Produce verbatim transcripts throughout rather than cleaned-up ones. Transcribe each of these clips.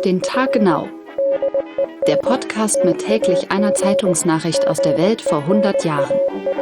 den Tag genau. Der Podcast mit täglich einer Zeitungsnachricht aus der Welt vor hundert Jahren.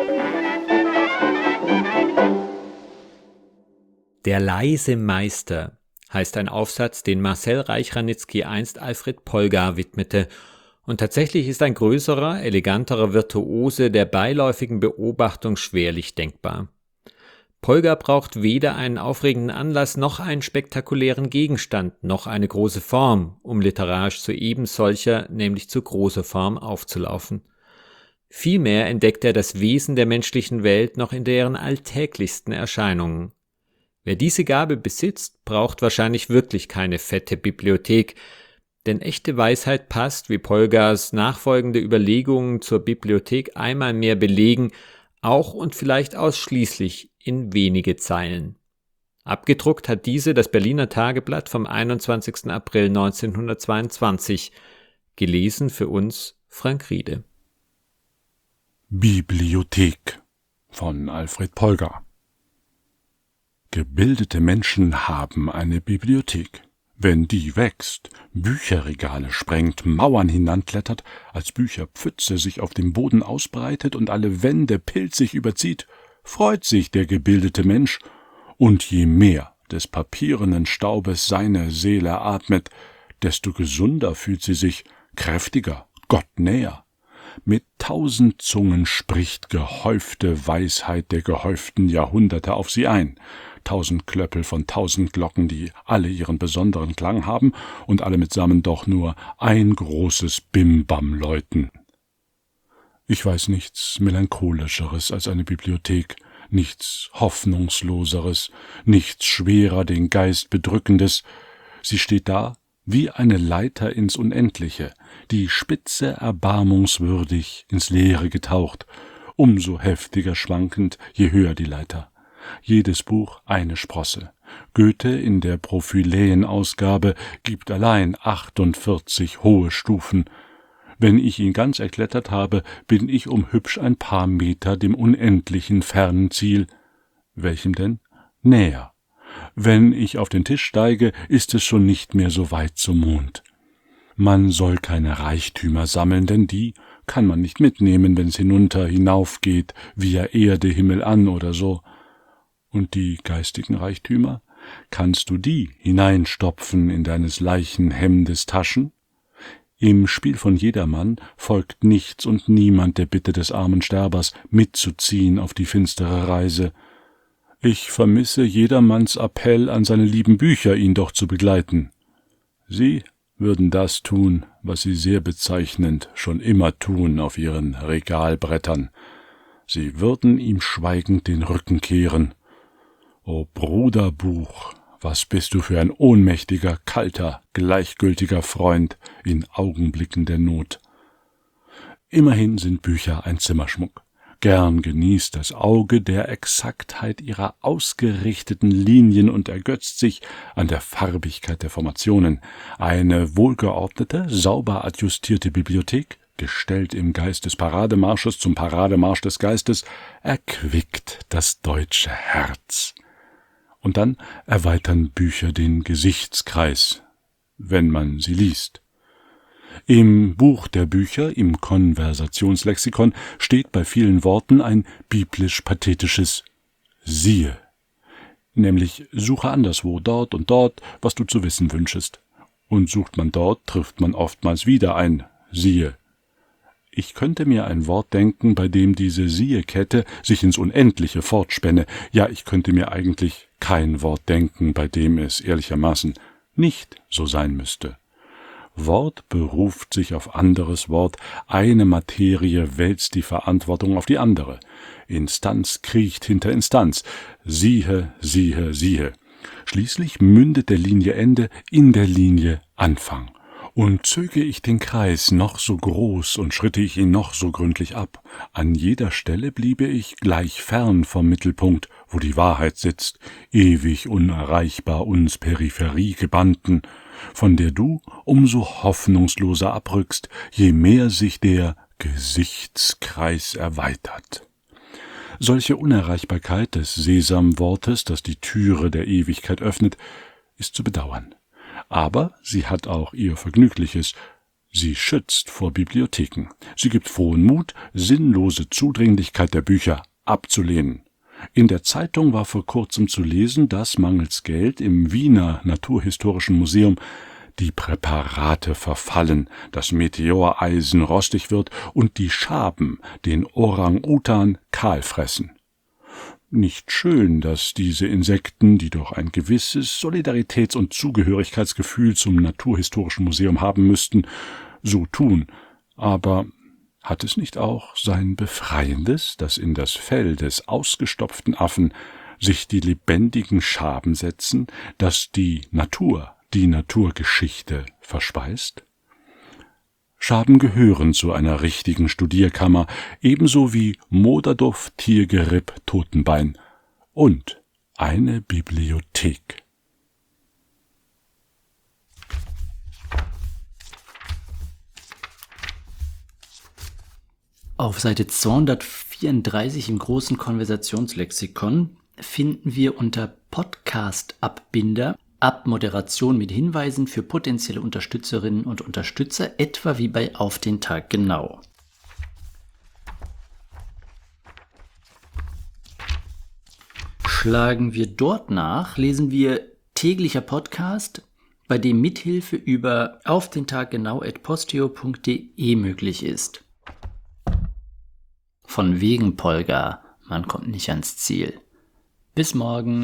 Der leise Meister heißt ein Aufsatz, den Marcel Reich-Ranitzky einst Alfred Polgar widmete. Und tatsächlich ist ein größerer, eleganterer Virtuose der beiläufigen Beobachtung schwerlich denkbar. Polgar braucht weder einen aufregenden Anlass noch einen spektakulären Gegenstand, noch eine große Form, um literarisch zu eben solcher, nämlich zu großer Form aufzulaufen. Vielmehr entdeckt er das Wesen der menschlichen Welt noch in deren alltäglichsten Erscheinungen. Wer diese Gabe besitzt, braucht wahrscheinlich wirklich keine fette Bibliothek, denn echte Weisheit passt, wie Polgars nachfolgende Überlegungen zur Bibliothek einmal mehr belegen, auch und vielleicht ausschließlich in wenige Zeilen. Abgedruckt hat diese das Berliner Tageblatt vom einundzwanzigsten April neunzehnhundertzweiundzwanzig. Gelesen für uns Frank Riede. Bibliothek von Alfred Polgar. Gebildete Menschen haben eine Bibliothek. Wenn die wächst, Bücherregale sprengt, Mauern hinanklettert, als Bücherpfütze sich auf dem Boden ausbreitet und alle Wände pilzig überzieht, freut sich der gebildete Mensch, und je mehr des papierenen Staubes seine Seele atmet, desto gesunder fühlt sie sich, kräftiger, Gott näher. Mit tausend Zungen spricht gehäufte Weisheit der gehäuften Jahrhunderte auf sie ein, tausend Klöppel von tausend Glocken, die alle ihren besonderen Klang haben und alle mitsammen doch nur ein großes Bimbam läuten. Ich weiß nichts Melancholischeres als eine Bibliothek, nichts Hoffnungsloseres, nichts schwerer den Geist bedrückendes. Sie steht da wie eine Leiter ins Unendliche, die Spitze erbarmungswürdig ins Leere getaucht, umso heftiger schwankend, je höher die Leiter. Jedes Buch eine Sprosse. Goethe in der Prophyläen-Ausgabe gibt allein achtundvierzig hohe Stufen. Wenn ich ihn ganz erklettert habe, bin ich um hübsch ein paar Meter dem unendlichen fernen Ziel. Welchem denn? Näher. Wenn ich auf den Tisch steige, ist es schon nicht mehr so weit zum Mond. Man soll keine Reichtümer sammeln, denn die kann man nicht mitnehmen, wenn's hinunter hinaufgeht, via Erde, Himmel an oder so. Und die geistigen Reichtümer? Kannst du die hineinstopfen in deines Leichenhemdes Taschen? Im Spiel von jedermann folgt nichts und niemand der Bitte des armen Sterbers, mitzuziehen auf die finstere Reise. Ich vermisse jedermanns Appell an seine lieben Bücher, ihn doch zu begleiten. Sie würden das tun, was sie sehr bezeichnend schon immer tun auf ihren Regalbrettern. Sie würden ihm schweigend den Rücken kehren. O Bruderbuch, was bist du für ein ohnmächtiger, kalter, gleichgültiger Freund in Augenblicken der Not. Immerhin sind Bücher ein Zimmerschmuck. Gern genießt das Auge der Exaktheit ihrer ausgerichteten Linien und ergötzt sich an der Farbigkeit der Formationen. Eine wohlgeordnete, sauber adjustierte Bibliothek, gestellt im Geist des Parademarsches zum Parademarsch des Geistes, erquickt das deutsche Herz. Und dann erweitern Bücher den Gesichtskreis, wenn man sie liest. Im Buch der Bücher, im Konversationslexikon, steht bei vielen Worten ein biblisch-pathetisches Siehe, nämlich suche anderswo, dort und dort, was du zu wissen wünschest. Und sucht man dort, trifft man oftmals wieder ein Siehe. Ich könnte mir ein Wort denken, bei dem diese Siehe-Kette sich ins Unendliche fortspänne. Ja, ich könnte mir eigentlich kein Wort denken, bei dem es ehrlichermaßen nicht so sein müsste. Wort beruft sich auf anderes Wort, eine Materie wälzt die Verantwortung auf die andere. Instanz kriecht hinter Instanz. Siehe, siehe, siehe. Schließlich mündet der Linie Ende in der Linie Anfang. Und zöge ich den Kreis noch so groß und schritte ich ihn noch so gründlich ab, an jeder Stelle bliebe ich gleich fern vom Mittelpunkt, wo die Wahrheit sitzt, ewig unerreichbar uns Peripherie gebannten, von der du umso hoffnungsloser abrückst, je mehr sich der Gesichtskreis erweitert. Solche Unerreichbarkeit des Sesamwortes, das die Türe der Ewigkeit öffnet, ist zu bedauern. Aber sie hat auch ihr Vergnügliches. Sie schützt vor Bibliotheken. Sie gibt frohen Mut, sinnlose Zudringlichkeit der Bücher abzulehnen. In der Zeitung war vor kurzem zu lesen, dass mangels Geld im Wiener Naturhistorischen Museum die Präparate verfallen, das Meteoreisen rostig wird und die Schaben den Orang-Utan kahl fressen. Nicht schön, dass diese Insekten, die doch ein gewisses Solidaritäts- und Zugehörigkeitsgefühl zum Naturhistorischen Museum haben müssten, so tun. Aber hat es nicht auch sein Befreiendes, dass in das Fell des ausgestopften Affen sich die lebendigen Schaben setzen, dass die Natur die Naturgeschichte verspeist? Schaben gehören zu einer richtigen Studierkammer, ebenso wie Moderduft, Tiergeripp, Totenbein und eine Bibliothek. Auf Seite zweihundertvierunddreißig im großen Konversationslexikon finden wir unter Podcast-Abbinder Abmoderation mit Hinweisen für potenzielle Unterstützerinnen und Unterstützer, etwa wie bei Auf den Tag genau. Schlagen wir dort nach, lesen wir täglicher Podcast, bei dem Mithilfe über auf den Tag genau at posteo punkt de möglich ist. Von wegen Polgar, man kommt nicht ans Ziel. Bis morgen.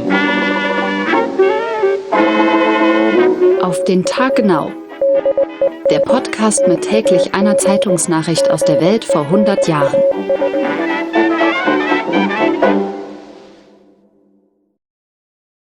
Auf den Tag genau. Der Podcast mit täglich einer Zeitungsnachricht aus der Welt vor hundert Jahren.